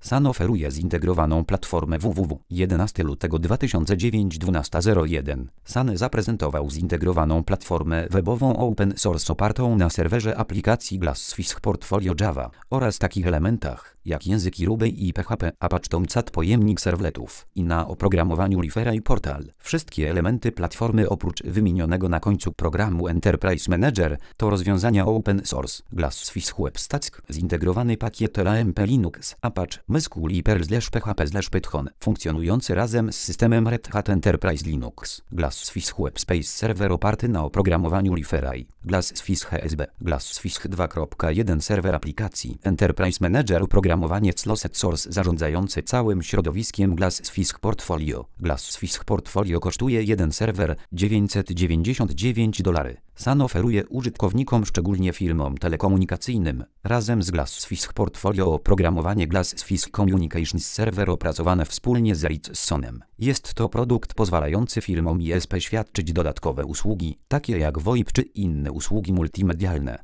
SAN oferuje zintegrowaną platformę www. 11 lutego 2009 12:01. SAN zaprezentował zintegrowaną platformę webową open source opartą na serwerze aplikacji GlassFish Portfolio Java oraz takich elementach jak języki Ruby i PHP, Apache Tomcat pojemnik serwletów i na oprogramowaniu Liferay Portal. Wszystkie elementy platformy oprócz wymienionego na końcu programu Enterprise Manager to rozwiązania open source. GlassFish Web Stack, zintegrowany pakiet LAMP Linux, Apache, MySQL i Perl/PHP/Python, funkcjonujący razem z systemem Red Hat Enterprise Linux. GlassFish Web Space Server oparty na oprogramowaniu Liferay. GlassFish HSB, GlassFish 2.1 serwer aplikacji, Enterprise Manager oprogramowanie Closed Source zarządzający całym środowiskiem GlassFish Portfolio. GlassFish Portfolio kosztuje jeden serwer $999. SAN oferuje użytkownikom, szczególnie firmom telekomunikacyjnym, razem z GlassFish Portfolio oprogramowanie GlassFish Communications Server opracowane wspólnie z Ericssonem. Jest to produkt pozwalający firmom ISP świadczyć dodatkowe usługi, takie jak VoIP czy inne usługi multimedialne.